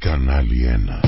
Κανάλι 1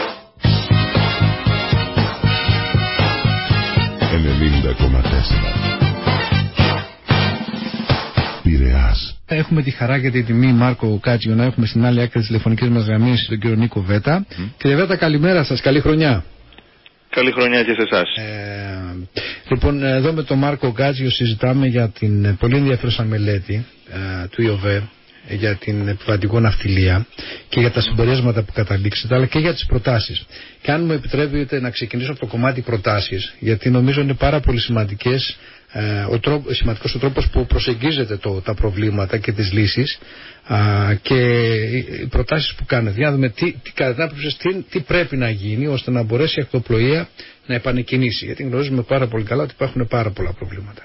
90,4 Πειραιάς. Έχουμε τη χαρά και τη τιμή, Μάρκο Κάτσιο, να έχουμε στην άλλη άκρη της τηλεφωνικής μας γραμμής τον κύριο Νίκο Βέτα. Κύριε Βέτα, καλημέρα σας, καλή χρονιά. Καλή χρονιά και σε εσάς. Λοιπόν, εδώ με τον Μάρκο Κάτσιο συζητάμε για την πολύ ενδιαφέρουσα μελέτη του ΙΟΒΕ για την επιβατικό ναυτιλία και για τα συμπεράσματα που καταλήξετε, αλλά και για τις προτάσεις. Και αν μου επιτρέπετε να ξεκινήσω από το κομμάτι προτάσεις, γιατί νομίζω είναι πάρα πολύ σημαντικός ο τρόπος που προσεγγίζετε τα προβλήματα και τις λύσεις και οι προτάσεις που κάνετε. Για να δούμε κατά την άποψη σας τι πρέπει να γίνει ώστε να μπορέσει η ακτοπλοεία να επανεκκινήσει. Γιατί γνωρίζουμε πάρα πολύ καλά ότι υπάρχουν πάρα πολλά προβλήματα.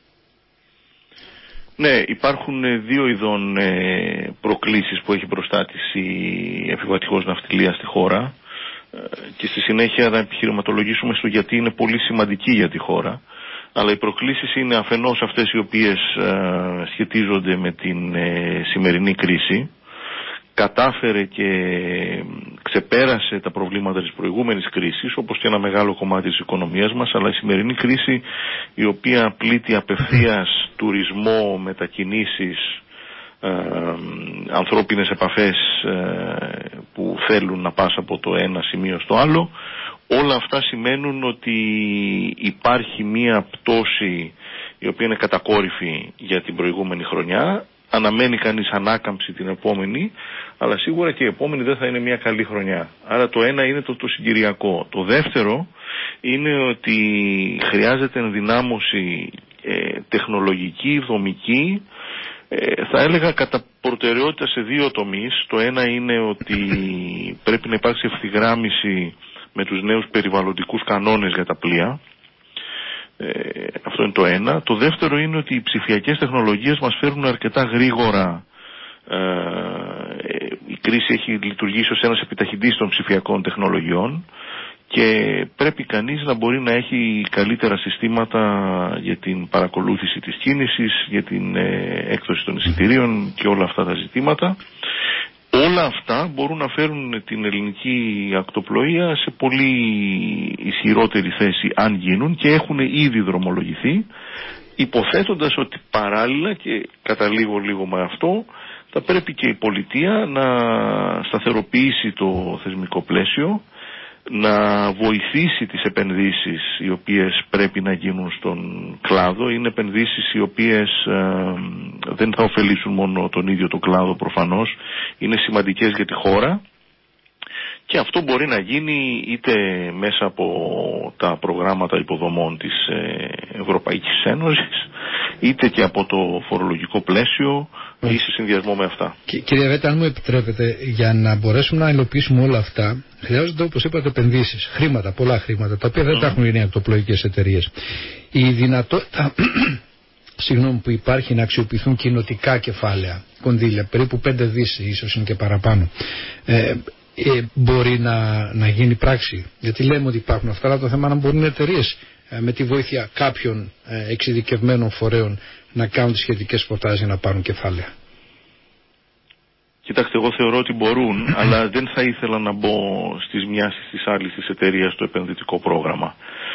Ναι, υπάρχουν δύο ειδών προκλήσεις που έχει μπροστά της η επιβατικός ναυτιλία στη χώρα και στη συνέχεια να επιχειρηματολογήσουμε στο γιατί είναι πολύ σημαντική για τη χώρα. Αλλά οι προκλήσεις είναι αφενός αυτές οι οποίες σχετίζονται με την σημερινή κρίση. Κατάφερε και ξεπέρασε τα προβλήματα της προηγούμενης κρίσης, όπως και ένα μεγάλο κομμάτι της οικονομίας μας, αλλά η σημερινή κρίση, η οποία πλήττει απευθείας τουρισμό, μετακινήσεις, ανθρώπινες επαφές που θέλουν να πας από το ένα σημείο στο άλλο, όλα αυτά σημαίνουν ότι υπάρχει μία πτώση η οποία είναι κατακόρυφη για την προηγούμενη χρονιά. Αναμένει κανείς ανάκαμψη την επόμενη, αλλά σίγουρα και η επόμενη δεν θα είναι μια καλή χρονιά. Άρα το ένα είναι το συγκυριακό. Το δεύτερο είναι ότι χρειάζεται ενδυνάμωση τεχνολογική, δομική, θα έλεγα κατά προτεραιότητα σε δύο τομείς. Το ένα είναι ότι πρέπει να υπάρξει ευθυγράμμιση με τους νέους περιβαλλοντικούς κανόνες για τα πλοία. Αυτό είναι το ένα. Το δεύτερο είναι ότι οι ψηφιακές τεχνολογίες μας φέρνουν αρκετά γρήγορα. Η κρίση έχει λειτουργήσει ως ένας επιταχυντής των ψηφιακών τεχνολογιών και πρέπει κανείς να μπορεί να έχει καλύτερα συστήματα για την παρακολούθηση της κίνησης, για την έκδοση των εισιτηρίων και όλα αυτά τα ζητήματα. Όλα αυτά μπορούν να φέρουν την ελληνική ακτοπλοεία σε πολύ ισχυρότερη θέση αν γίνουν και έχουν ήδη δρομολογηθεί, υποθέτοντας ότι παράλληλα, και καταλήγω λίγο με αυτό, θα πρέπει και η πολιτεία να σταθεροποιήσει το θεσμικό πλαίσιο, να βοηθήσει τις επενδύσεις οι οποίες πρέπει να γίνουν στον κλάδο. Είναι επενδύσεις οι οποίες δεν θα ωφελήσουν μόνο τον ίδιο το κλάδο προφανώς, είναι σημαντικές για τη χώρα και αυτό μπορεί να γίνει είτε μέσα από τα προγράμματα υποδομών της Ευρωπαϊκής Ένωσης, είτε και από το φορολογικό πλαίσιο ή σε συνδυασμό με αυτά. Κύριε Βέτα, αν μου επιτρέπετε, για να μπορέσουμε να υλοποιήσουμε όλα αυτά, χρειάζονται, όπως είπατε, επενδύσεις, χρήματα, πολλά χρήματα, τα οποία δεν τα έχουν οι ακτοπλοϊκές εταιρείες. Η δυνατότητα που υπάρχει να αξιοποιηθούν κοινοτικά κεφάλαια, κονδύλια, περίπου 5 δις, ίσως είναι και παραπάνω, μπορεί να γίνει πράξη. Γιατί λέμε ότι υπάρχουν αυτά, αλλά το θέμα είναι να μπορούν οι εταιρείες με τη βοήθεια κάποιων εξειδικευμένων φορέων να κάνουν τις σχετικές προτάσεις για να πάρουν κεφάλαια. Κοιτάξτε, εγώ θεωρώ ότι μπορούν, αλλά δεν θα ήθελα να μπω στις μοιάσεις της άλλης της εταιρείας στο επενδυτικό πρόγραμμα.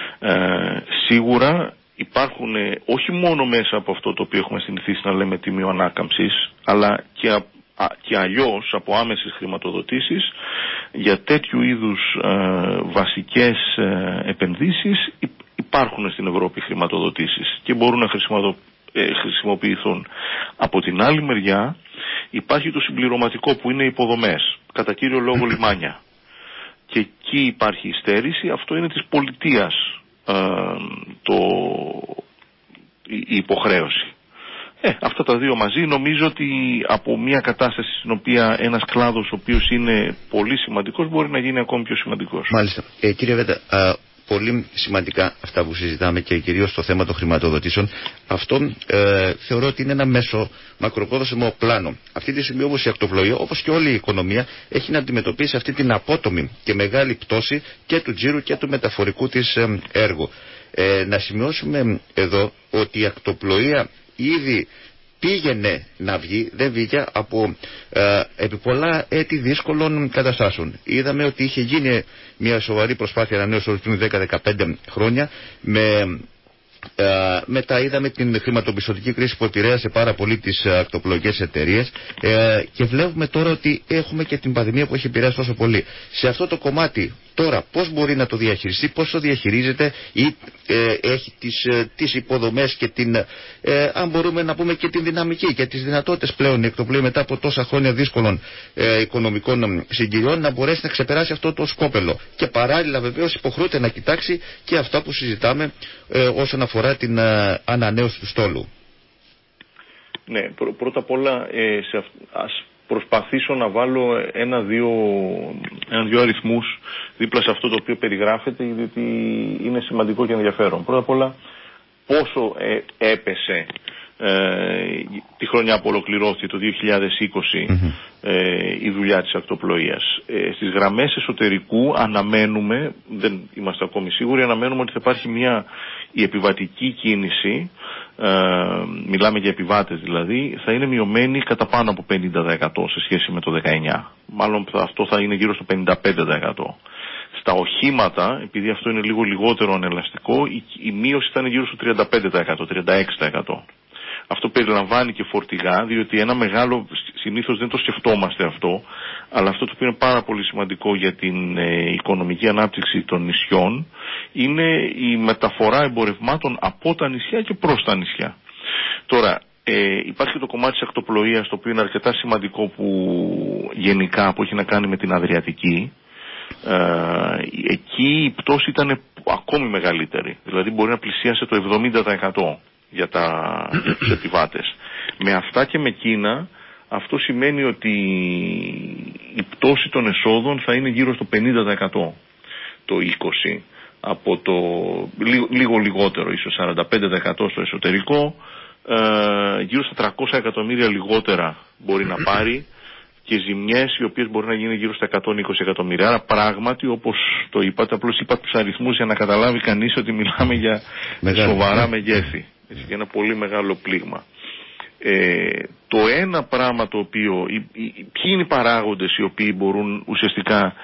Σίγουρα υπάρχουν όχι μόνο μέσα από αυτό το οποίο έχουμε συνηθίσει να λέμε τιμίο ανάκαμψης, αλλά και αλλιώς από άμεσες χρηματοδοτήσεις για τέτοιου είδους βασικές επενδύσεις. Υπάρχουν στην Ευρώπη χρηματοδοτήσεις και μπορούν να χρησιμοποιηθούν. Από την άλλη μεριά υπάρχει το συμπληρωματικό που είναι υποδομές, κατά κύριο λόγο λιμάνια. Και εκεί υπάρχει η στέρηση, αυτό είναι της πολιτείας η υποχρέωση. Αυτά τα δύο μαζί νομίζω ότι από μια κατάσταση στην οποία ένας κλάδος ο οποίος είναι πολύ σημαντικός μπορεί να γίνει ακόμη πιο σημαντικός. Μάλιστα. Κύριε Βέτα, πολύ σημαντικά αυτά που συζητάμε και κυρίως το θέμα των χρηματοδοτήσεων. Αυτό θεωρώ ότι είναι ένα μέσο μακροπρόθεσμο πλάνο. Αυτή τη στιγμή όμως η ακτοπλοεία, όπως και όλη η οικονομία, έχει να αντιμετωπίσει αυτή την απότομη και μεγάλη πτώση και του τζίρου και του μεταφορικού της έργου. Να σημειώσουμε εδώ ότι η ακτοπλοεία ήδη πήγαινε να βγει, δεν βγήκε από επί πολλά έτη δύσκολων καταστάσεων. Είδαμε ότι είχε γίνει μια σοβαρή προσπάθεια ανανέωσης πριν 10-15 χρόνια. Μετά είδαμε την χρηματοπιστωτική κρίση που επηρέασε πάρα πολύ τις ακτοπλοϊκές εταιρείες και βλέπουμε τώρα ότι έχουμε και την πανδημία που έχει επηρεάσει τόσο πολύ. Σε αυτό το κομμάτι τώρα πώς μπορεί να το διαχειριστεί, πώς το διαχειρίζεται ή έχει τις υποδομές και αν μπορούμε να πούμε και την δυναμική και τις δυνατότητες πλέον η ακτοπλοεία μετά από τόσα χρόνια δύσκολων οικονομικών συγκυριών να μπορέσει να ξεπεράσει αυτό το σκόπελο και παράλληλα βεβαίως υποχρεούται να κοιτάξει και αυτά που συζητάμε όσον αφορά την ανανέωση του στόλου. Ναι, πρώτα απ' όλα ας προσπαθήσω να βάλω ένα-δύο αριθμούς δίπλα σε αυτό το οποίο περιγράφεται, γιατί είναι σημαντικό και ενδιαφέρον. Πρώτα απ' όλα πόσο έπεσε τη χρονιά που ολοκληρώθηκε το 2020 η δουλειά της ακτοπλοείας. Στις γραμμές εσωτερικού αναμένουμε, δεν είμαστε ακόμη σίγουροι, αναμένουμε ότι θα υπάρχει η επιβατική κίνηση, μιλάμε για επιβάτες δηλαδή, θα είναι μειωμένη κατά πάνω από 50% σε σχέση με το 19. Μάλλον αυτό θα είναι γύρω στο 55%. Στα οχήματα, επειδή αυτό είναι λίγο λιγότερο ανελαστικό, η μείωση θα είναι γύρω στο 35%, 36%. Αυτό περιλαμβάνει και φορτηγά, διότι ένα μεγάλο, συνήθως δεν το σκεφτόμαστε αυτό, αλλά αυτό το οποίο είναι πάρα πολύ σημαντικό για την οικονομική ανάπτυξη των νησιών είναι η μεταφορά εμπορευμάτων από τα νησιά και προς τα νησιά. Τώρα, υπάρχει το κομμάτι της ακτοπλοείας, το οποίο είναι αρκετά σημαντικό που έχει να κάνει με την Αδριατική. Εκεί η πτώση ήταν ακόμη μεγαλύτερη, δηλαδή μπορεί να πλησίασε το 70% για τους επιβάτες. Με αυτά και με εκείνα, αυτό σημαίνει ότι η πτώση των εσόδων θα είναι γύρω στο 50% το 20, από το λίγο λιγότερο, ίσως 45% στο εσωτερικό, γύρω στα 300 εκατομμύρια λιγότερα μπορεί να πάρει και ζημιές οι οποίες μπορεί να γίνουν γύρω στα 120 εκατομμύρια. Άρα πράγματι, όπως το είπατε, απλώς είπα τους αριθμούς για να καταλάβει κανείς ότι μιλάμε για σοβαρά μεγέθη. Έτσι, για ένα πολύ μεγάλο πλήγμα. Το ένα πράγμα το οποίο, ποιοι είναι οι παράγοντες οι οποίοι μπορούν ουσιαστικά,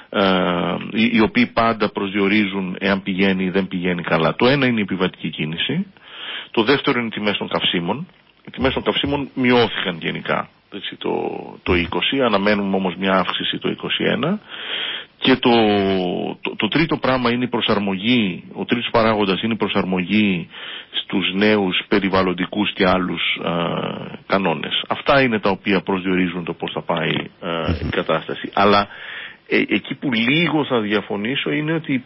οι οποίοι πάντα προσδιορίζουν εάν πηγαίνει ή δεν πηγαίνει καλά. Το ένα είναι η επιβατική κίνηση. Το δεύτερο είναι οι τιμές των καυσίμων. Οι τιμές των καυσίμων μειώθηκαν γενικά, έτσι, το 20, αναμένουμε όμως μια αύξηση το 21. Και το τρίτο πράγμα είναι η προσαρμογή, ο τρίτος παράγοντας είναι η προσαρμογή στους νέους περιβαλλοντικούς και άλλους κανόνες. Αυτά είναι τα οποία προσδιορίζουν το πώς θα πάει η κατάσταση. Αλλά εκεί που λίγο θα διαφωνήσω είναι ότι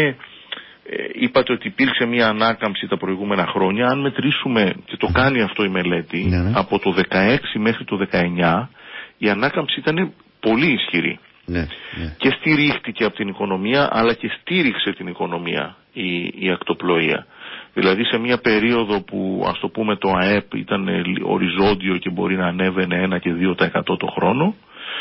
είπατε ότι υπήρξε μια ανάκαμψη τα προηγούμενα χρόνια. Αν μετρήσουμε, και το κάνει αυτό η μελέτη, από το 16 μέχρι το 19 η ανάκαμψη ήταν πολύ ισχυρή. Και στηρίχτηκε από την οικονομία, αλλά και στήριξε την οικονομία η ακτοπλοεία. Δηλαδή σε μια περίοδο που, ας το πούμε, το ΑΕΠ ήταν οριζόντιο και μπορεί να ανέβαινε 1 και 2% το χρόνο,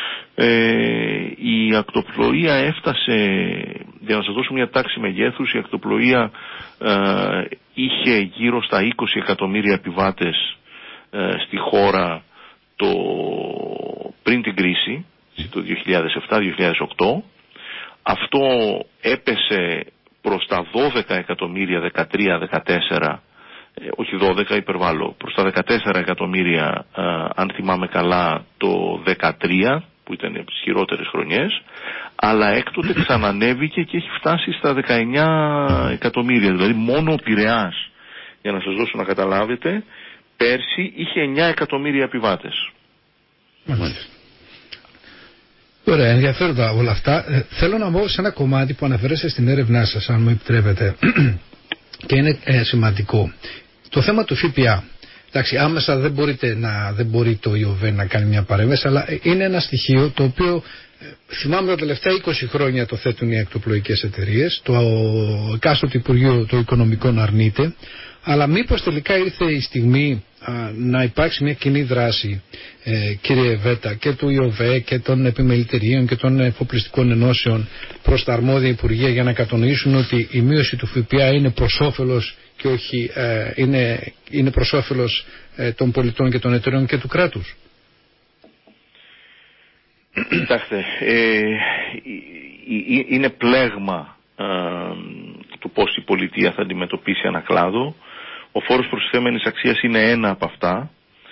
η ακτοπλοεία έφτασε, για να σας δώσω μια τάξη μεγέθους, η ακτοπλοεία είχε γύρω στα 20 εκατομμύρια επιβάτες στη χώρα πριν την κρίση, το 2007-2008. Αυτό έπεσε προς τα 12 εκατομμύρια, 13-14, όχι 12, υπερβάλλω, προς τα 14 εκατομμύρια, αν θυμάμαι καλά, το 13, που ήταν από τις χειρότερες χρονιές, αλλά έκτοτε ξανανέβηκε και έχει φτάσει στα 19 εκατομμύρια. Δηλαδή μόνο ο Πειραιάς, για να σας δώσω να καταλάβετε, πέρσι είχε 9 εκατομμύρια επιβάτες. Ωραία, ενδιαφέροντα όλα αυτά. Θέλω να μπω σε ένα κομμάτι που αναφέρεστε στην έρευνά σας, αν μου επιτρέπετε, και είναι σημαντικό. Το θέμα του ΦΠΑ. Εντάξει, άμεσα δεν μπορεί το ΙΟΒ να κάνει μια παρέμβαση, αλλά είναι ένα στοιχείο το οποίο θυμάμαι τα τελευταία 20 χρόνια το θέτουν οι ακτοπλοϊκές εταιρείες, το εκάστοτε Υπουργείο των Οικονομικών αρνείται, αλλά μήπως τελικά ήρθε η στιγμή να υπάρξει μια κοινή δράση, κύριε Βέτα, και του ΙΟΒ και των επιμελητηρίων και των εφοπλιστικών ενώσεων προς τα αρμόδια Υπουργεία, για να κατανοήσουν ότι η μείωση του ΦΠΑ είναι προς όφελος και όχι είναι προς όφελος των πολιτών και των εταιρεών και του κράτους? Κοιτάξτε, είναι πλέγμα του πώς η πολιτεία θα αντιμετωπίσει ένα κλάδο. Ο φόρος προστιθέμενης αξίας είναι ένα από αυτά.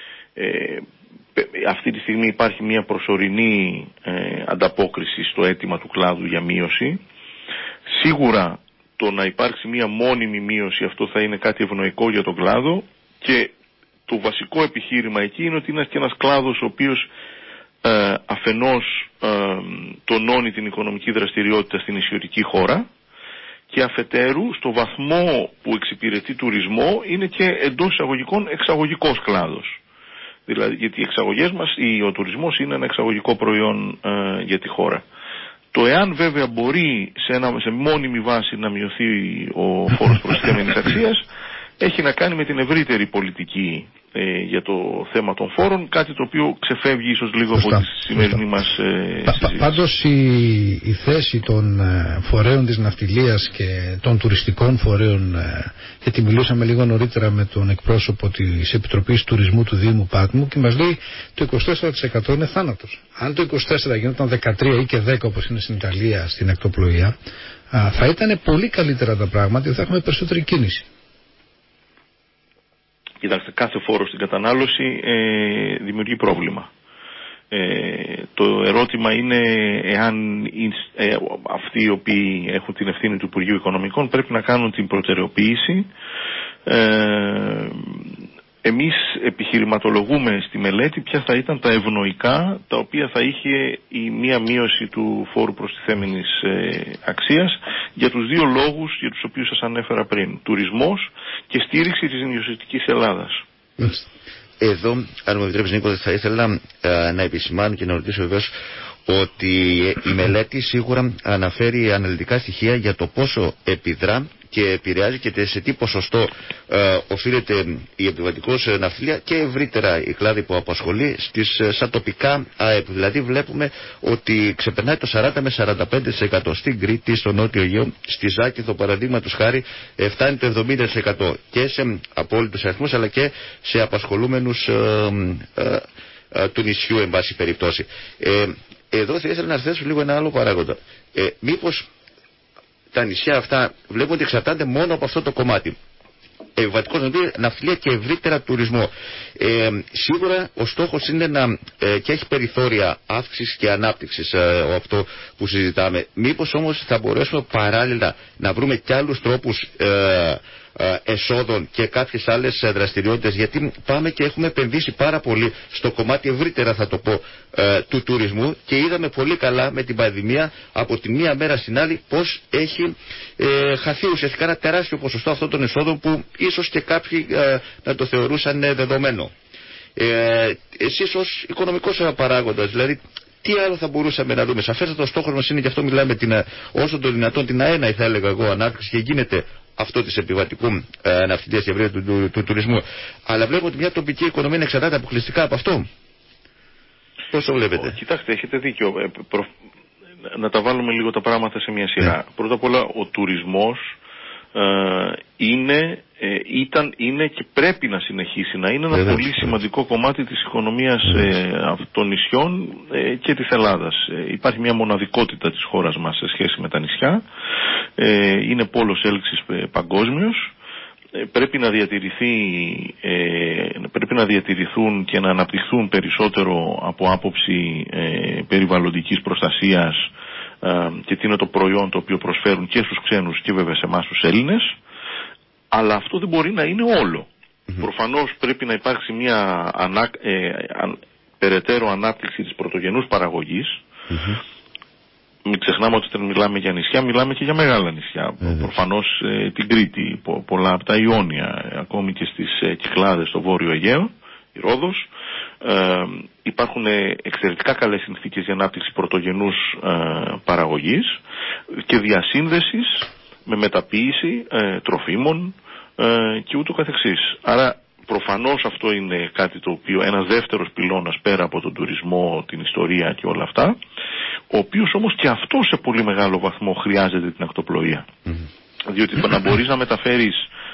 Αυτή τη στιγμή υπάρχει μια προσωρινή ανταπόκριση στο αίτημα του κλάδου για μείωση. Σίγουρα το να υπάρξει μια μόνιμη μείωση, αυτό θα είναι κάτι ευνοϊκό για τον κλάδο, και το βασικό επιχείρημα εκεί είναι ότι είναι και ένας κλάδος ο οποίος αφενός τονώνει την οικονομική δραστηριότητα στην νησιωτική χώρα, και αφετέρου στο βαθμό που εξυπηρετεί τουρισμό είναι και εντός εισαγωγικών εξαγωγικός κλάδος. Δηλαδή, γιατί οι εξαγωγές μας, ο τουρισμός είναι ένα εξαγωγικό προϊόν για τη χώρα. Το εάν βέβαια μπορεί σε μόνιμη βάση να μειωθεί ο φόρος προστιθέμενης αξίας έχει να κάνει με την ευρύτερη πολιτική για το θέμα των φόρων, κάτι το οποίο ξεφεύγει ίσως λίγο από τη σημερινή μας συζήτηση. Πάντως η θέση των φορέων της ναυτιλίας και των τουριστικών φορέων, γιατί μιλούσαμε λίγο νωρίτερα με τον εκπρόσωπο της Επιτροπής Τουρισμού του Δήμου Πάτμου και μας λέει το 24% είναι θάνατος. Αν το 24% γινόταν 13% ή και 10% όπως είναι στην Ιταλία στην ακτοπλοεία, θα ήταν πολύ καλύτερα τα πράγματα και θα έχουμε περισσότερη κίνηση. Κοιτάξτε, κάθε φόρο στην κατανάλωση δημιουργεί πρόβλημα. Το ερώτημα είναι εάν αυτοί οι οποίοι έχουν την ευθύνη του Υπουργείου Οικονομικών πρέπει να κάνουν την προτεραιοποίηση. Εμείς επιχειρηματολογούμε στη μελέτη ποια θα ήταν τα ευνοϊκά τα οποία θα είχε η μία μείωση του φόρου προστιθέμενης αξίας για τους δύο λόγους για τους οποίους σας ανέφερα πριν. Τουρισμός και στήριξη της νησιωτικής Ελλάδας. Εδώ, αν μου επιτρέψει Νίκο, θα ήθελα να επισημάνω και να ρωτήσω βεβαίως ότι η μελέτη σίγουρα αναφέρει αναλυτικά στοιχεία για το πόσο επιδρά και επηρεάζει και σε τι ποσοστό οφείλεται η επιβατικός ναυτιλία και ευρύτερα η κλάδη που απασχολεί στα τοπικά ΑΕΠ. Δηλαδή βλέπουμε ότι ξεπερνάει το 40 με 45% στην Κρήτη, στο Νότιο Αιγαίο, στη Ζάκυνθο παραδείγματος χάρη φτάνει το 70% και σε απόλυτους αριθμούς αλλά και σε απασχολούμενους του νησιού εν πάση περιπτώσει. Εδώ θα ήθελα να θέσω λίγο ένα άλλο παράγοντα. Μήπως τα νησιά αυτά βλέπουν ότι εξαρτάται μόνο από αυτό το κομμάτι. Επιβατικός ναυτιλία και ευρύτερα τουρισμό. Σίγουρα ο στόχος είναι και έχει περιθώρια αύξησης και ανάπτυξης αυτό που συζητάμε. Μήπως όμως θα μπορέσουμε παράλληλα να βρούμε και άλλους τρόπους εσόδων και κάποιες άλλες δραστηριότητες, γιατί πάμε και έχουμε επενδύσει πάρα πολύ στο κομμάτι ευρύτερα θα το πω του τουρισμού και είδαμε πολύ καλά με την πανδημία από τη μία μέρα στην άλλη πως έχει χαθεί ουσιαστικά ένα τεράστιο ποσοστό αυτών των εσόδων που ίσως και κάποιοι να το θεωρούσαν δεδομένο. Εσείς ως οικονομικός παράγοντας, δηλαδή τι άλλο θα μπορούσαμε να δούμε? Σαφέστατα ο στόχος μας είναι, και αυτό μιλάμε, όσο το δυνατόν την αέναη θα έλεγα εγώ ανάπτυξη, και γίνεται αυτό της επιβατικού ναυτιλίας και ευρύτερα του τουρισμού. Αλλά βλέπω ότι μια τοπική οικονομία εξαρτάται αποκλειστικά από αυτό. Πώς το βλέπετε? Κοιτάξτε, έχετε δίκιο. Να τα βάλουμε λίγο τα πράγματα σε μια σειρά. Πρώτα απ' όλα, ο τουρισμός είναι και πρέπει να συνεχίσει να είναι ένα πολύ σημαντικό κομμάτι της οικονομίας των νησιών και της Ελλάδας. Υπάρχει μια μοναδικότητα της χώρας μας σε σχέση με τα νησιά. Είναι πόλος έλξης παγκόσμιος. Πρέπει να διατηρηθούν και να αναπτυχθούν περισσότερο από άποψη περιβαλλοντικής προστασίας και τι είναι το προϊόν το οποίο προσφέρουν και στους ξένους και βέβαια σε εμάς τους Έλληνες. Αλλά αυτό δεν μπορεί να είναι όλο. Προφανώς πρέπει να υπάρξει μια περαιτέρω ανάπτυξη της πρωτογενούς παραγωγής. Μην ξεχνάμε ότι όταν μιλάμε για νησιά, μιλάμε και για μεγάλα νησιά. Προφανώς την Κρήτη, πολλά από τα Ιόνια, ακόμη και στις Κυκλάδες στο Βόρειο Αιγαίο, η Ρόδος. Υπάρχουν εξαιρετικά καλές συνθήκες για ανάπτυξη πρωτογενούς παραγωγής και διασύνδεσης με μεταποίηση τροφίμων και ούτω καθεξής. Άρα προφανώς αυτό είναι κάτι το οποίο, ένας δεύτερος πυλώνας πέρα από τον τουρισμό, την ιστορία και όλα αυτά, ο οποίος όμως και αυτό σε πολύ μεγάλο βαθμό χρειάζεται την ακτοπλοεία. Διότι το να μπορείς να μεταφέρεις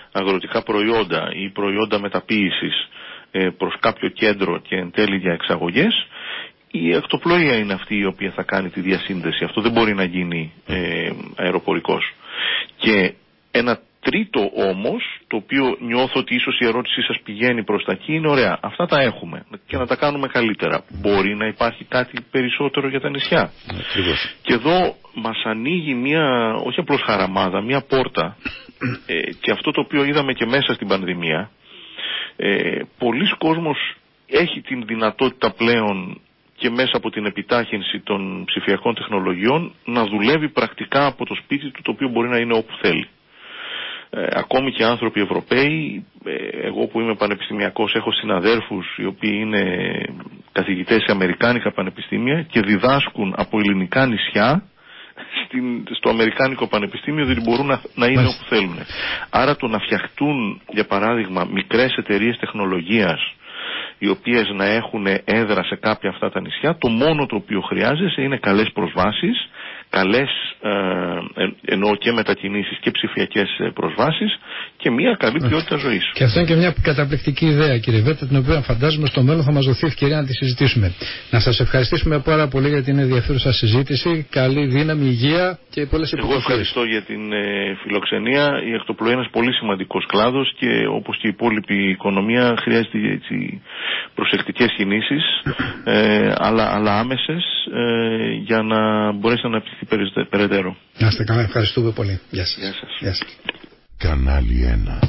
αγροτικά προϊόντα ή προϊόντα μεταποίησης προς κάποιο κέντρο και εν τέλει για εξαγωγές, η ακτοπλοεία είναι αυτή η οποία θα κάνει τη διασύνδεση. Αυτό δεν μπορεί να γίνει αεροπορικός. Και ένα τρίτο όμως, το οποίο νιώθω ότι ίσως η ερώτησή σας πηγαίνει προς τα εκεί, είναι ωραία. Αυτά τα έχουμε και να τα κάνουμε καλύτερα. Μπορεί να υπάρχει κάτι περισσότερο για τα νησιά. Και εδώ μας ανοίγει μια, όχι απλώς χαραμάδα, μια πόρτα. Και αυτό το οποίο είδαμε και μέσα στην πανδημία, πολλοί κόσμος έχει την δυνατότητα πλέον και μέσα από την επιτάχυνση των ψηφιακών τεχνολογιών να δουλεύει πρακτικά από το σπίτι του, το οποίο μπορεί να είναι όπου θέλει. Ακόμη και άνθρωποι Ευρωπαίοι, εγώ που είμαι πανεπιστημιακός έχω συναδέρφους οι οποίοι είναι καθηγητές σε αμερικάνικα πανεπιστήμια και διδάσκουν από ελληνικά νησιά στο αμερικάνικο πανεπιστήμιο, διότι μπορούν να είναι όπου θέλουν. Άρα το να φτιαχτούν για παράδειγμα μικρές εταιρείες τεχνολογίας οι οποίες να έχουν έδρα σε κάποια αυτά τα νησιά, το μόνο το οποίο χρειάζεσαι είναι καλές προσβάσεις, καλές εννοώ και μετακινήσεις και ψηφιακές προσβάσεις και μια καλή ποιότητα ζωής. Και αυτό είναι και μια καταπληκτική ιδέα, κύριε Βέρτα, την οποία φαντάζομαι στο μέλλον θα μας δοθεί ευκαιρία να τη συζητήσουμε. Να σας ευχαριστήσουμε πάρα πολύ για την ενδιαφέρουσα συζήτηση. Καλή δύναμη, υγεία και πολλές επιτυχίες. Εγώ ευχαριστώ για την φιλοξενία. Η ακτοπλοεία είναι ένας πολύ σημαντικός κλάδος και όπως και η υπόλοιπη οικονομία χρειάζεται έτσι προσεκτικές κινήσεις, αλλά άμεσες, για να μπορέσει να αναπτυχθεί περαιτέρω. Να είστε καλά, ευχαριστούμε πολύ. Γεια σας. Γεια σας. Γεια σας. Κανάλι 1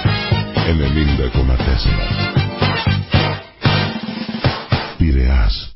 90,4 Πειραιάς.